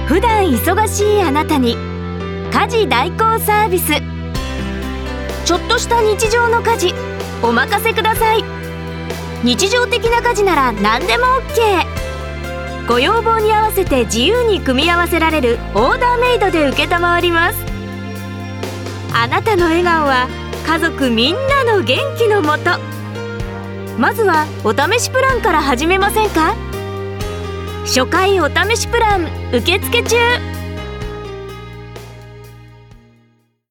普段忙しいあなたに家事代行サービス。ちょっとした日常の家事お任せください。日常的な家事なら何でも OK。 ご要望に合わせて自由に組み合わせられるオーダーメイドで承ります。あなたの笑顔は家族みんなの元気のもと。まずはお試しプランから始めませんか？初回お試しプラン受付中。